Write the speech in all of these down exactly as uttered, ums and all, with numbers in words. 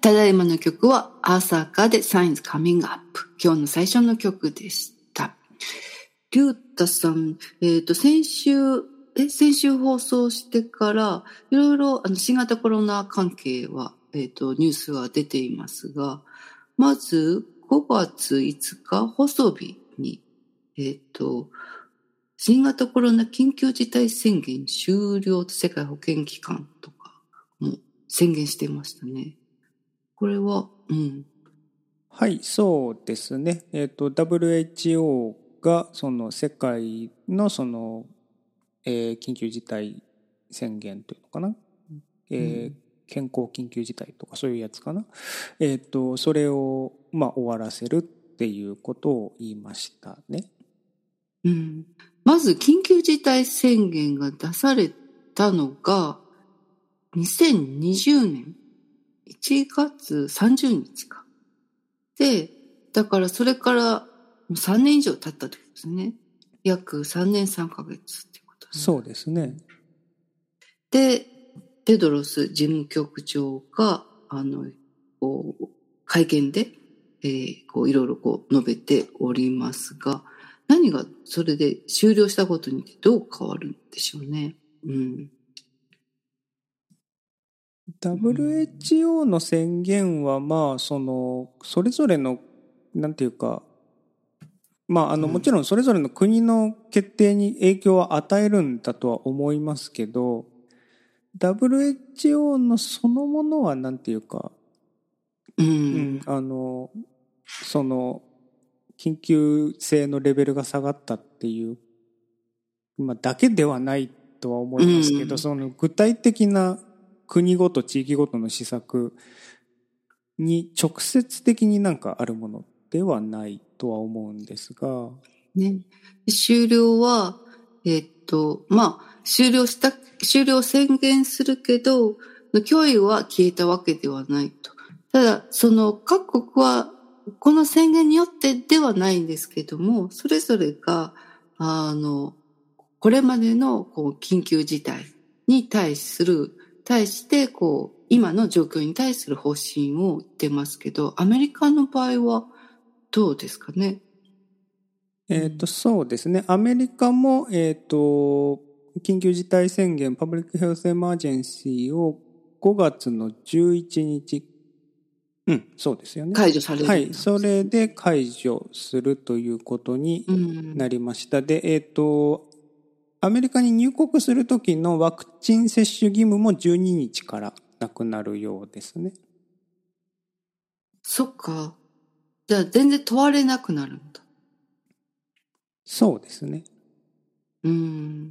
ただいまの曲は朝霞で Signs Coming Up。今日の最初の曲でした。りゅうたさん、えっと、先週、え、先週放送してから、いろいろあの新型コロナ関係は、えっと、ニュースは出ていますが、まずごがついつか放送日に、えっと、新型コロナ緊急事態宣言終了と世界保健機関とかも宣言していましたね。これは、うん。 はい、そうですね。えっと、ダブリューエイチオー がその世界のその、えー、緊急事態宣言というのかな、えーうん、健康緊急事態とかそういうやつかな。えっと、それをまあ終わらせるっていうことを言いましたね。 うん。まず緊急事態宣言が出されたのがにせんにじゅうねんいちがつさんじゅうにちか。で、だからそれからさんねん以上経ったってことですね。約さんねんさんかげつってことですね。 そうですね。 で、テドロス事務局長が、あの、こう会見で、えー、こういろいろこう述べておりますが、何がそれで終了したことによってどう変わるんでしょうね。うん。 ダブリューエイチオー の宣言はまあそのそれぞれのなんていうかまああのもちろんそれぞれの国の決定に影響は与えるんだとは思いますけど、 ダブリューエイチオー のそのものはなんていうか、 うん、 うん、あのその緊急性のレベルが下がったっていう、まあ、だけではないとは思いますけど、うん、その具体的な国ごと地域ごとの施策に直接的になんかあるものではないとは思うんですが、 ね、終了はえっとまあ終了した終了を宣言するけど脅威は消えたわけではないと。ただその各国はこの宣言によってではないんですけども、それぞれがあのこれまでのこう緊急事態に対する対してこう今の状況に対する方針を言ってますけど、アメリカの場合はどうですかね。 えっとそうですね。アメリカもえっと緊急事態宣言パブリックヘルスエマージェンシーをごがつのじゅういちにち、うん、そうですよね。 解除される。 はい、それで解除するということになりました。うん、で、えっとアメリカに入国する時のワクチン接種義務もじゅうににちからなくなるようですね。 そっか。じゃあ全然問われなくなるんだ。 そうですね。 うん。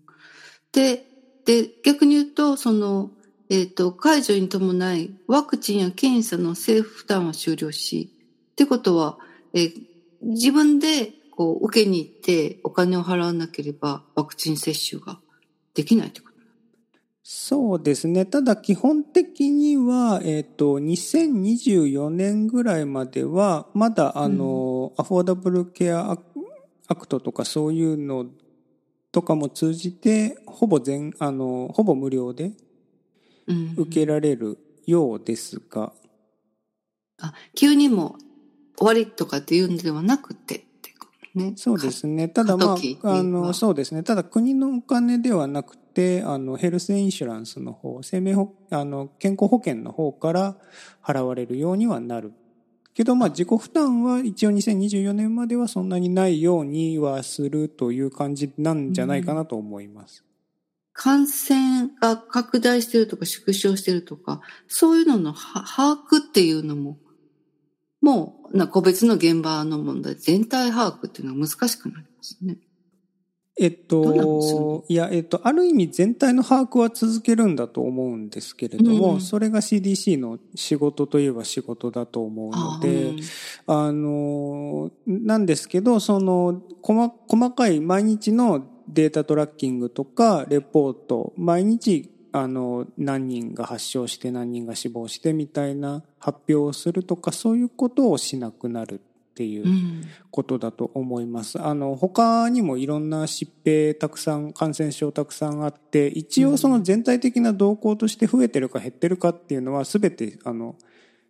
で、で、逆に言うと、その、えっと、解除に伴い、ワクチンや検査の政府負担は終了し、ってことは、え自分で、こう、受けに行ってお金を払わなければ、ワクチン接種ができないってこと？ そうですね。ただ基本的には、えっと、にせんにじゅうよねんぐらいまでは、まだ、あの、うん、アフォーダブルケアアクトとかそういうのとかも通じて、ほぼ全、あの、ほぼ無料で受けられるようですが。うん、 あ、急にも終わりとかっていうのではなくて、ね、 そうですね。ただまあ、あの、そうですね。ただ国のお金ではなくて、あの、ヘルスインシュランスの方、生命保、あの、健康保険の方から払われるようにはなる。けどまあ、自己負担は一応にせんにじゅうよねんまではそんなにないようにはするという感じなんじゃないかなと思います。うん、 感染が拡大しているとか縮小しているとか、そういうのの把握っていうのも、もう、な個別の現場の問題、全体把握っていうのは難しくなりますね。 えっと、いや、えっと、ある意味全体の把握は続けるんだと思うんですけれども、うん、それが シーディーシー の仕事といえば仕事だと思うので、あ、うん、あの、なんですけど、その、細、細かい毎日のデータトラッキングとか、レポート、毎日、あの、何人が発症して何人が死亡してみたいな発表をするとか、そういうことをしなくなるっていうことだと思います。うん、あの他にもいろんな疾病たくさん、感染症たくさんあって、一応その全体的な動向として増えてるか減ってるかっていうのは全てあの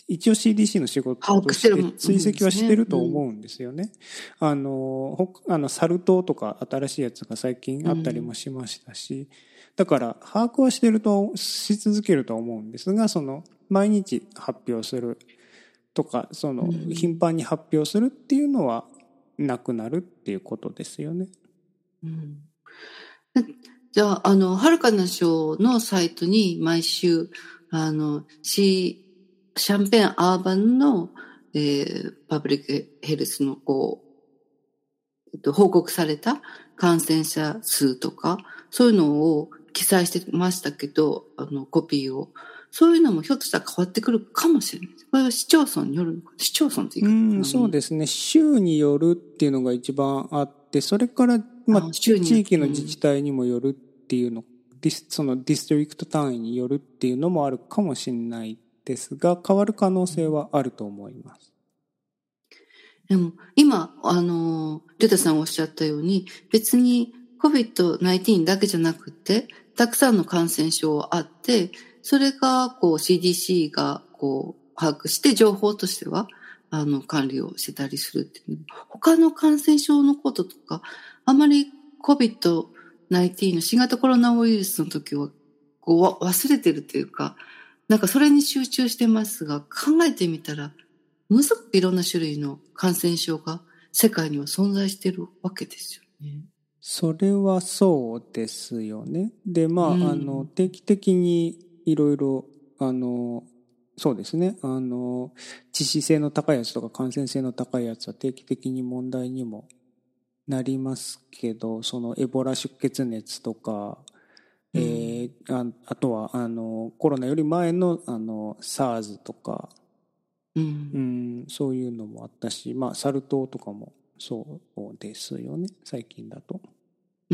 一応 シーディーシー の仕事として追跡はしてると思うんですよね。あの、あのサル痘とか新しいやつが最近あったりもしましたし、だから把握はしてるとし続けると思うんですが、その毎日発表するとか、その頻繁に発表するっていうのはなくなるっていうことですよね。 うん、じゃあ、あの、はるかな賞のサイトに毎週、あの、シー、シャンペーンアーバンの、えー、パブリックヘルスのこう、えっと、報告された感染者数とか、そういうのを記載してましたけど、あの、コピーを。そういうのもひょっとしたら変わってくるかもしれない。これは市町村によるのか。市町村って言い方かな。 うん、そうですね。州によるっていうのが一番あって、それから、まあ、地域の自治体にもよるっていうの、ディス、そのディストリクト単位によるっていうのもあるかもしれないですが、変わる可能性はあると思います。 でも、今、あの、リュタさんおっしゃったように、別に コビッドナインティーン だけじゃなくて、たくさんの感染症あって、それが、こう、シーディーシー が、こう、把握して、情報としては、あの、管理をしてたりするっていう。他の感染症のこととか、あまり コビッドナインティーン の新型コロナウイルスの時は、こう、忘れてるというか、なんかそれに集中してますが、考えてみたら、ものすごくいろんな種類の感染症が世界には存在しているわけですよね。 それはそうですよね。で、まあ、うん、あの、定期的にいろいろ、あの、そうですね。あの、致死性の高いやつとか感染性の高いやつは定期的に問題にもなりますけど、そのエボラ出血熱とか、うん、えー、あ, あとは、あの、コロナより前の、あの、SARS とか、うんうん、そういうのもあったし、まあ、サル痘とかもそうですよね、最近だと。 うん。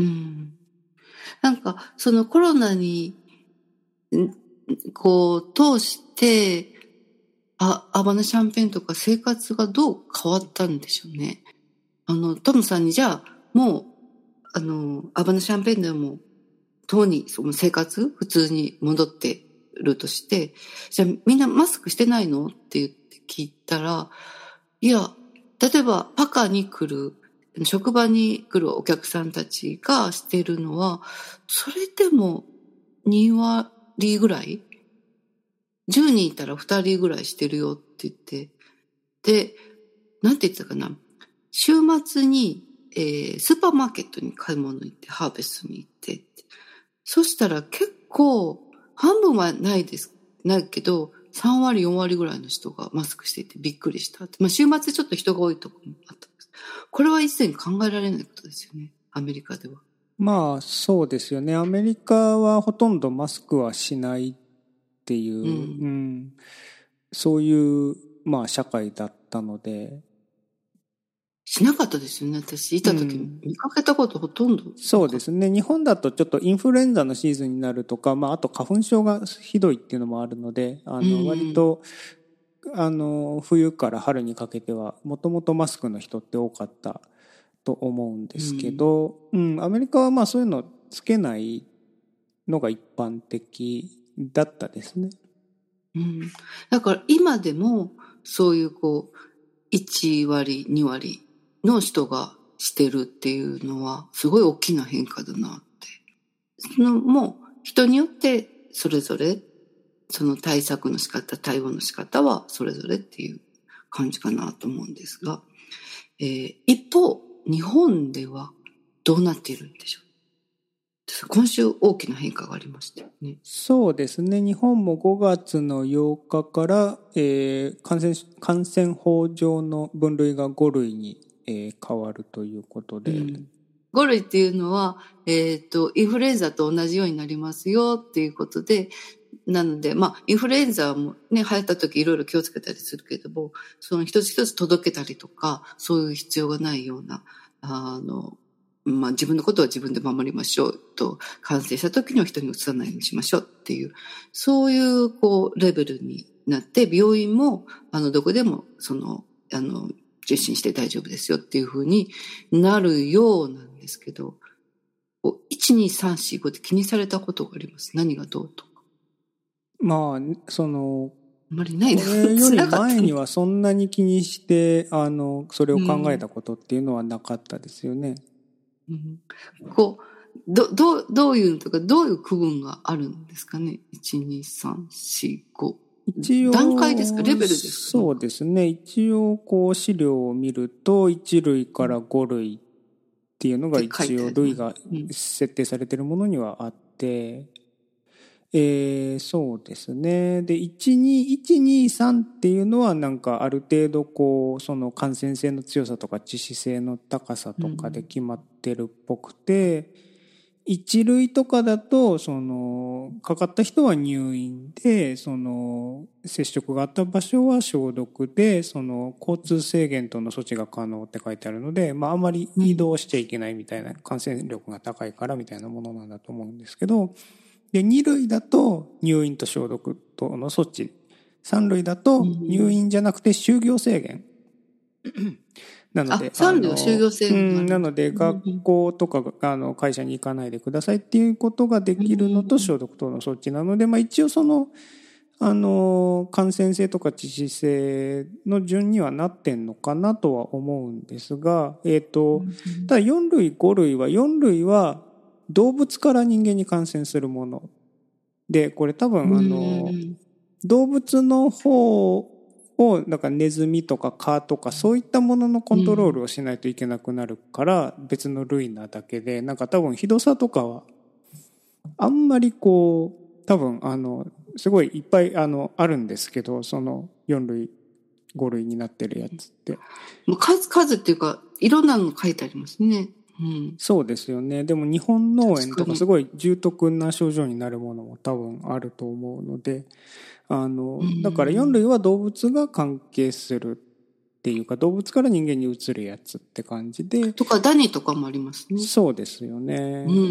なんか、そのコロナに、こう、通して、あ、アバナシャンペーンとか生活がどう変わったんでしょうね。あの、トムさんにじゃあ、もう、あの、アバナシャンペーンでも、当にその生活、普通に戻ってるとして、じゃあみんなマスクしてないのって言って聞いたら、いや、例えばパカに来る、職場に来るお客さんたちがしてるのは、それでもに割ぐらい ?じゅう 人いたらふたりぐらいしてるよって言って、で、なんて言ってたかな。週末に、えー、スーパーマーケットに買い物行って、ハーベストに行って、そしたら結構、半分はないです、ないけど、さん割、よん割ぐらいの人がマスクしていてびっくりしたって。まあ週末ちょっと人が多いところもあったんです。これは一切考えられないことですよね。アメリカでは。 まあそうですよね。アメリカはほとんどマスクはしないっていう、うんうん、そういう、まあ社会だったので。 しなかったですよね。私、いた時に見かけたことほとんど、うん。 そうですね。日本だとちょっとインフルエンザのシーズンになるとか、まああと花粉症がひどいっていうのもあるので、あの割と、あの冬から春にかけてはもともとマスクの人って多かったと思うんですけど、うん、うん、アメリカはまあそういうのつけないのが一般的だったですね。 うん、だから今でもそういうこういち割に割の人がしてるっていうのはすごい大きな変化だなって。そのもう人によってそれぞれその対策の仕方、対応の仕方はそれぞれっていう感じかなと思うんですが、えー、一方日本ではどうなっているんでしょう。今週大きな変化がありましたよね。 そうですね。日本もごがつのようかから、えー、感染、感染法上の分類がご類に、えー、変わるということで。うん、 ご類っていうのは、えっと、インフルエンザと同じようになりますよっていうことで、なので、まあ、インフルエンザもね、流行った時いろいろ気をつけたりするけども、その一つ一つ届けたりとか、そういう必要がないような、あの、まあ、自分のことは自分で守りましょうと、感染した時には人にうつさないようにしましょうっていう、そういう、こう、レベルになって、病院も、あの、どこでも、その、あの、受診して大丈夫ですよっていうふうになるようなんですけど、いち、に、さん、よん、ごって気にされたことがあります。何がどうとか。 まあ、その、 あんまりないです。 これより前にはそんなに気にして、あの、それを考えたことっていうのはなかったですよね。 うん、こう、ど、どう、どういうのとか、どういう区分があるんですかね。いち、に、さん、よん、ご。 一応、 段階ですか？レベルですか？ そうですね。一応、こう、資料を見ると、いち類からご類っていうのが一応類が設定されているものにはあって、えー、そうですね。で、いち、に、いち、に、さんっていうのはなんかある程度こう、その感染性の強さとか致死性の高さとかで決まってるっぽくて、いち類とかだと、その、かかった人は入院で、その、接触があった場所は消毒で、その、交通制限等の措置が可能って書いてあるので、まあ、あまり移動しちゃいけないみたいな、感染力が高いからみたいなものなんだと思うんですけど、で、に類だと入院と消毒等の措置。さん類だと入院じゃなくて就業制限。なので、 あ、さん類は就業制限がある。 なので、学校とか、あの、会社に行かないでくださいっていうことができるのと消毒等の措置なので、まあ一応その、あの、感染性とか致死性の順にはなってんのかなとは思うんですが、えっと、ただよん類、ご類は、よん類は動物から人間に感染するもの。で、これ多分、あの、動物の方を、だからネズミとか蚊とかそういったもののコントロールをしないといけなくなるから別の類なだけで、なんか多分ひどさとかはあんまりこう、多分あの、すごいいっぱいあの、あるんですけど、そのよん類、ご類になってるやつって。 もう数、数っていうか、いろんなの書いてありますね。うん、 そうですよね。でも日本脳炎とかすごい重篤な症状になるものも多分あると思うので、あの、だからよん類は動物が関係するっていうか、動物から人間に移るやつって感じで。 とか、ダニとかもありますね。 そうですよね。うん。うん、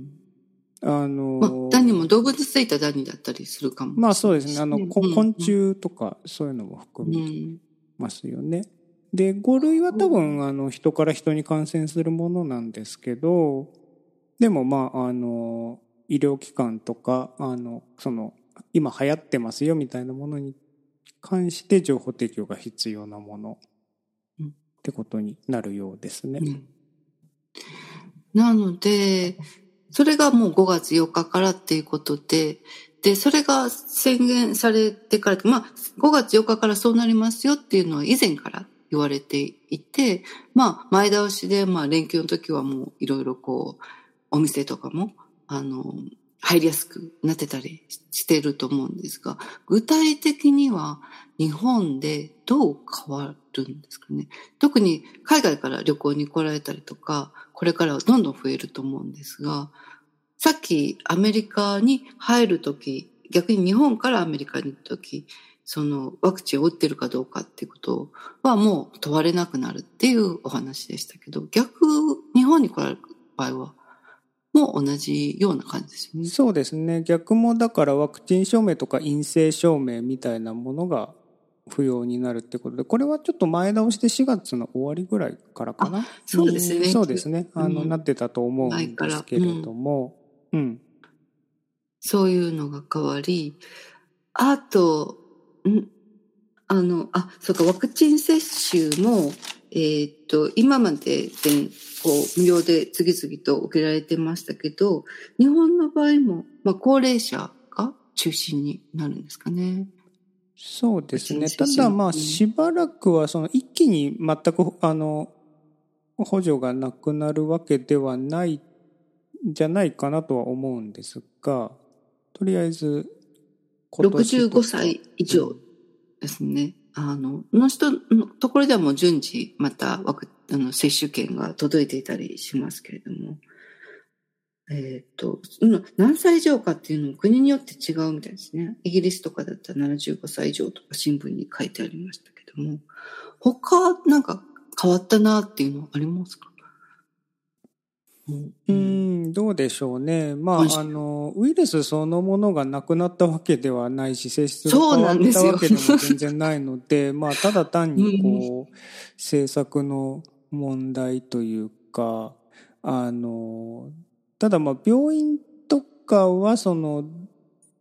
あの、 まあ、ダニも動物ついたダニだったりするかもしれない、ね。 まあそうですね。あの、うん、昆虫とかそういうのも含みますよね。うん、で、ご類は多分、あの、人から人に感染するものなんですけど、でもまあ、あの、医療機関とか、あの、その、今流行ってますよみたいなものに関して情報提供が必要なものってことになるようですね。うん、 なので、それがもうごがつよっかからっていうことで、で、それが宣言されてから、まあ、ごがつよっかからそうなりますよっていうのは以前から言われていて、まあ、前倒しで、まあ、連休の時はもういろいろこう、お店とかも、あの、入りやすくなってたりしてると思うんですが、具体的には日本でどう変わるんですかね。特に海外から旅行に来られたりとか、これからはどんどん増えると思うんですが、さっきアメリカに入るとき、逆に日本からアメリカに行くとき、そのワクチンを打ってるかどうかっていうことはもう問われなくなるっていうお話でしたけど、逆、日本に来られる場合は、も同じような感じですよね。 そうですね。逆もだからワクチン証明とか陰性証明みたいなものが不要になるってことで、これはちょっと前倒しでしがつの終わりぐらいからかな。 そうですね。 そうですね。あの、うん、なってたと思うんですけれども、うん、うん。 そういうのが変わり、あと、んあの、あ、そうか、ワクチン接種も、えー、っと、今までで、こう、無料で次々と受けられてましたけど、日本の場合も、まあ、高齢者が中心になるんですかね。 そうですね。ただ、まあ、しばらくは、その、一気に全く、あの、補助がなくなるわけではないんじゃないかなとは思うんですが、とりあえず、 ろくじゅうごさい以上ですね。あの、の人のところではもう順次またワクあの接種券が届いていたりしますけれども、えっと、何歳以上かっていうのも国によって違うみたいですね。イギリスとかだったらななじゅうごさい以上とか新聞に書いてありましたけども、他なんか変わったなっていうのはありますか？ うん、うんどうでしょうね。まあ、あの、ウイルスそのものがなくなったわけではないし、性質が変わったわけでも全然ないので、まあ、ただ単にこう、うん、政策の問題というか、あの、ただまあ、病院とかはその、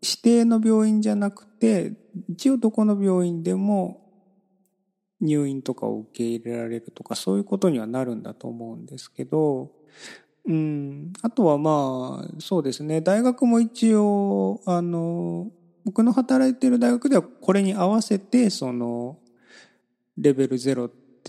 指定の病院じゃなくて、一応どこの病院でも入院とかを受け入れられるとか、そういうことにはなるんだと思うんですけど、うん、あとはまあ、そうですね、大学も一応、あの、僕の働いている大学ではこれに合わせて、その、レベルゼロって、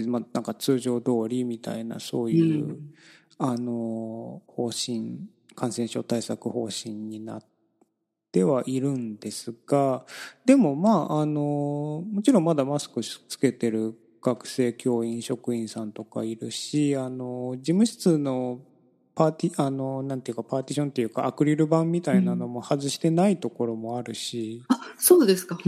まあ、なんか通常通りみたいな、そういう、うん、あの、方針、感染症対策方針になってはいるんですが、でもまあ、あの、もちろんまだマスクつけてる学生、教員、職員さんとかいるし、あの、事務室のパーティ、あの、なんていうか、パーティションっていうか、アクリル板みたいなのも外してないところもあるし。 うん、あ、そうですか。 うん。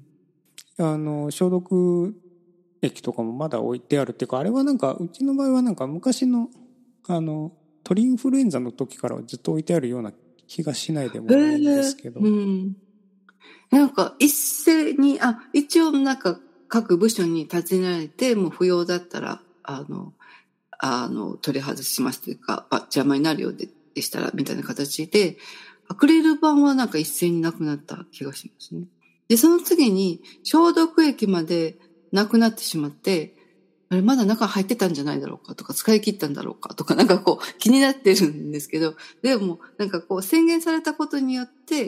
あの、消毒液とかもまだ置いてあるっていうか、あれはなんか、うちの場合はなんか昔の、あの、鳥インフルエンザの時からずっと置いてあるような気がしないでもないんですけど。 えー、うん。なんか一斉に、あ、一応なんか各部署に立ちられて、もう不要だったら、あの、あの、取り外しますというか、あ、邪魔になるようででしたら、みたいな形で、アクリル板はなんか一斉になくなった気がしますね。で、その次に消毒液までなくなってしまって、あれまだ中入ってたんじゃないだろうかとか、使い切ったんだろうかとか、なんかこう気になってるんですけど、でもなんかこう宣言されたことによって、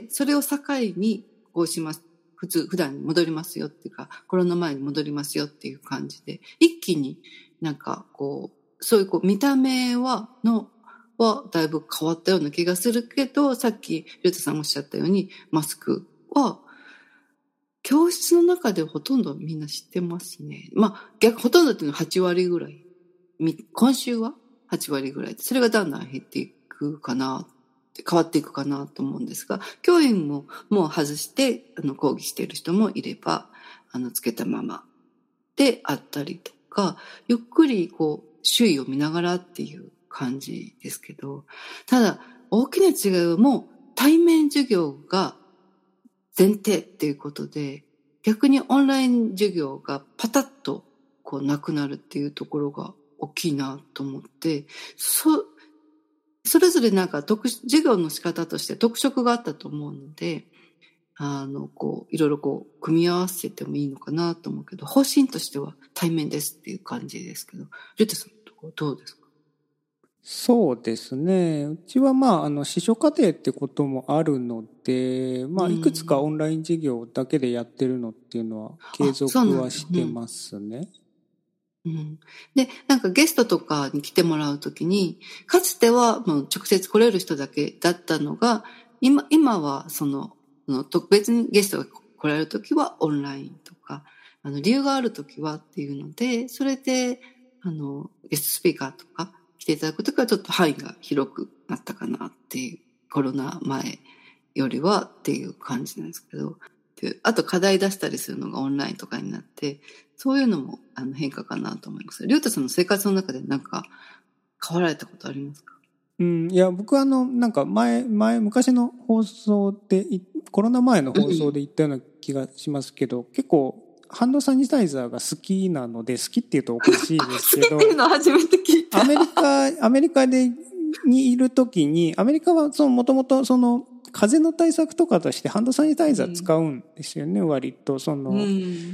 それを境にこうします。普通、普段に戻りますよっていうか、コロナ前に戻りますよっていう感じで、一気になんかこう、そういうこう見た目は、の、はだいぶ変わったような気がするけど、さっきりゅうたさんおっしゃったように、マスクは、教室の中でほとんどみんな知ってますね。まあ、逆、ほとんどっていうのははちわりぐらい。今週ははちわりぐらい。それがだんだん減っていくかな、変わっていくかなと思うんですが、教員ももう外して、あの、講義している人もいれば、あの、つけたままであったりとか、ゆっくりこう、周囲を見ながらっていう感じですけど、ただ、大きな違いはもう対面授業が前提っていうことで、逆にオンライン授業がパタッとこうなくなるっていうところが大きいなと思って、そ、それぞれなんか特、授業の仕方として特色があったと思うので、あの、こう、いろいろこう、組み合わせてもいいのかなと思うけど、方針としては対面ですっていう感じですけど、リュウタさんのところどうですか？ そうですね。うちはまあ、あの、司書課程ってこともあるので、まあ、いくつかオンライン授業だけでやってるのっていうのは継続はしてますね。 うん、で、なんかゲストとかに来てもらうときに、かつてはもう直接来れる人だけだったのが、今、今はその、特別にゲストが来られるときはオンラインとか、あの、理由があるときはっていうので、それで、あの、ゲストスピーカーとか来ていただくときはちょっと範囲が広くなったかなっていう、コロナ前よりはっていう感じなんですけど、あと課題出したりするのがオンラインとかになって、そういうのもあの変化かなと思います。りゅうたさんの生活の中でなんか変わられたことありますか？ うん、いや、僕はあの、なんか前、前、昔の放送で、コロナ前の放送で言ったような気がしますけど、うん、結構、ハンドサニタイザーが好きなので、好きって言うとおかしいですけど、 好きっていうの初めて聞いた。 アメリカ、アメリカで、にいるときに、アメリカはその、もともとその、風邪の対策とかとしてハンドサニタイザー使うんですよね、うん、割と。その、うん、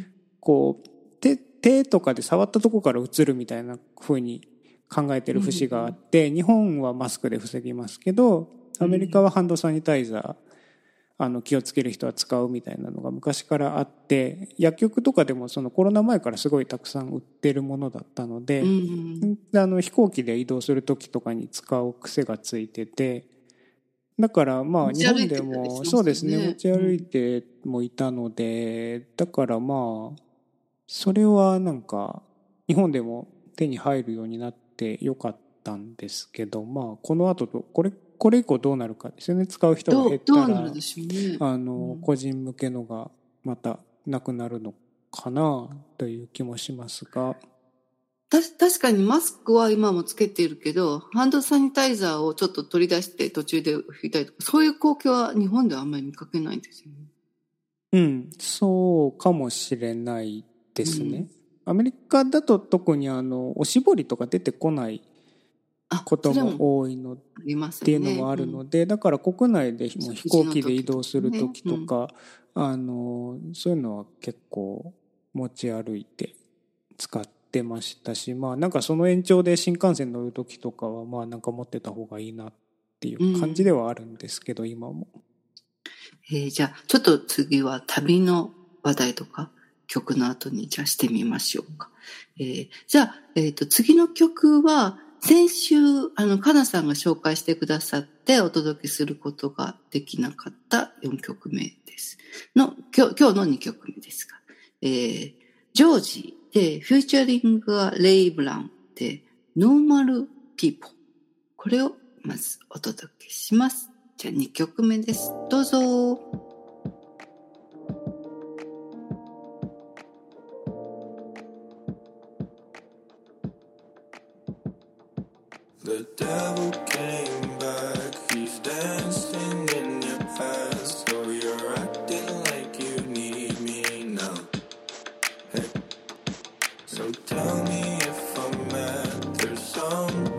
こう、手、手とかで触ったとこから移るみたいな風に考えてる節があって、うん、日本はマスクで防ぎますけど、アメリカはハンドサニタイザー、あの、気をつける人は使うみたいなのが昔からあって、薬局とかでもそのコロナ前からすごいたくさん売ってるものだったので、うん、あの、飛行機で移動するときとかに使う癖がついてて、だからまあ日本でもそうですね、持ち歩いてもいたので、だからまあそれはなんか日本でも手に入るようになってよかったんですけど、まあこの後とこれこれ以降どうなるかですよね。使う人が減ったら、あの個人向けのがまたなくなるのかなという気もしますが。 た確かにマスクは今もつけているけど、ハンドサニタイザーをちょっと取り出して途中で拭いたりとか、そういう光景は日本ではあんまり見かけないんですよね。 うん、そうかもしれないですね。うん、アメリカだと特にあの、おしぼりとか出てこないことも多いのっていうのもあるので、だから国内でも飛行機で移動する時とか、あのそういうのは結構持ち歩いて使ってましたし、まあなんかその延長で新幹線乗る時とかはまあなんか持ってた方がいいなっていう感じではあるんですけど、うん、今も。 えー、じゃあちょっと次は旅の話題とか曲の後にじゃあしてみましょうか。えー、じゃあ、えーと、次の曲は先週あのかなさんが紹介してくださってお届けすることができなかったよんきょくめですの今日、今日のにきょくめですが、えー、ジョージでフューチャリングはレイ・ブラウンでノーマル・ピーポー、これをまずお届けします。じゃあにきょくめです。どうぞ。 The devil came back, he's dancing in your past, so you're acting like you need me now. Hey, so tell me if I'm mad, there's something